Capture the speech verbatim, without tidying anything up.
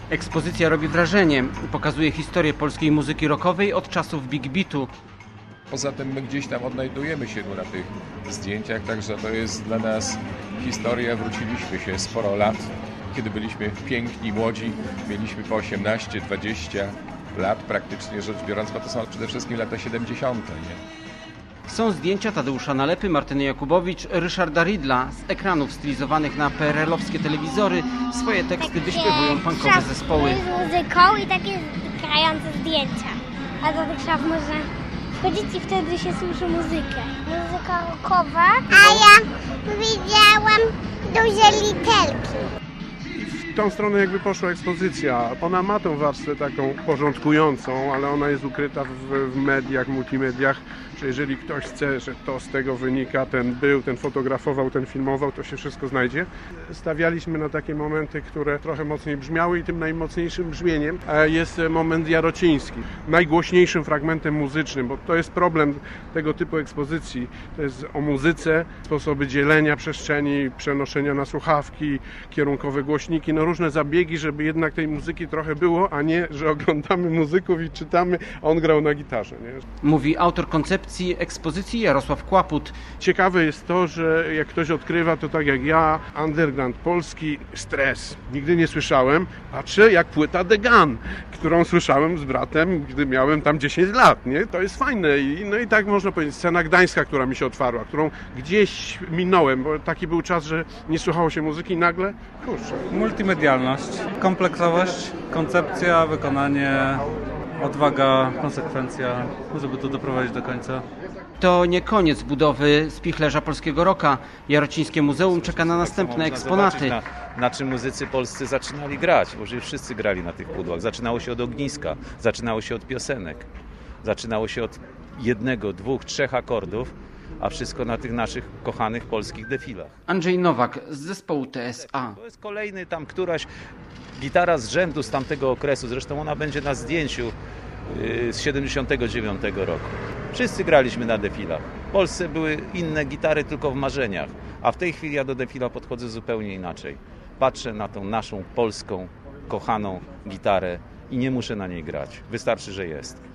Ekspozycja robi wrażenie. Pokazuje historię polskiej muzyki rockowej od czasów Big Beatu. Poza tym my gdzieś tam odnajdujemy się na tych zdjęciach, także to jest dla nas historia. Wróciliśmy się sporo lat, kiedy byliśmy piękni, młodzi, mieliśmy po osiemnaście dwadzieścia lat praktycznie rzecz biorąc, bo to są przede wszystkim lata siedemdziesiąte. Nie? Są zdjęcia Tadeusza Nalepy, Martyny Jakubowicz, Ryszarda Ridla. Z ekranów stylizowanych na P R L-owskie telewizory swoje teksty wyśpiewują punkowe zespoły. Z muzyką i takie grające zdjęcia. A do tych szaf można wchodzić i wtedy się słyszy muzykę. Muzyka rockowa. A ja widziałam duże literki. W tą stronę jakby poszła ekspozycja. Ona ma tą warstwę taką porządkującą, ale ona jest ukryta w, w mediach, multimediach, że jeżeli ktoś chce, że to z tego wynika, ten był, ten fotografował, ten filmował, to się wszystko znajdzie. Stawialiśmy na takie momenty, które trochę mocniej brzmiały i tym najmocniejszym brzmieniem jest moment jarociński. Najgłośniejszym fragmentem muzycznym, bo to jest problem tego typu ekspozycji. To jest o muzyce, sposoby dzielenia przestrzeni, przenoszenia na słuchawki, kierunkowe głośniki, no różne zabiegi, żeby jednak tej muzyki trochę było, a nie, że oglądamy muzyków i czytamy, a on grał na gitarze. Nie? Mówi autor koncepcji ekspozycji Jarosław Kłaput. Ciekawe jest to, że jak ktoś odkrywa, to tak jak ja, underground polski, stres. Nigdy nie słyszałem. Patrzę jak płyta The Gun, którą słyszałem z bratem, gdy miałem tam dziesięć lat. Nie? To jest fajne. I, no i tak można powiedzieć, scena gdańska, która mi się otwarła, którą gdzieś minąłem, bo taki był czas, że nie słuchało się muzyki i nagle, kurczę. Multimedialność, kompleksowość, koncepcja, wykonanie, odwaga, konsekwencja, żeby to doprowadzić do końca. To nie koniec budowy spichlerza polskiego rocka. Jarocińskie Muzeum czeka na następne eksponaty. Na, na czym muzycy polscy zaczynali grać, bo wszyscy grali na tych pudłach. Zaczynało się od ogniska, zaczynało się od piosenek, zaczynało się od jednego, dwóch, trzech akordów, a wszystko na tych naszych kochanych polskich defilach. Andrzej Nowak z zespołu T S A. To jest kolejny tam któraś gitara z rzędu z tamtego okresu, zresztą ona będzie na zdjęciu z siedemdziesiątego dziewiątego roku. Wszyscy graliśmy na defilach. W Polsce były inne gitary tylko w marzeniach, a w tej chwili ja do defila podchodzę zupełnie inaczej. Patrzę na tą naszą polską, kochaną gitarę i nie muszę na niej grać. Wystarczy, że jest.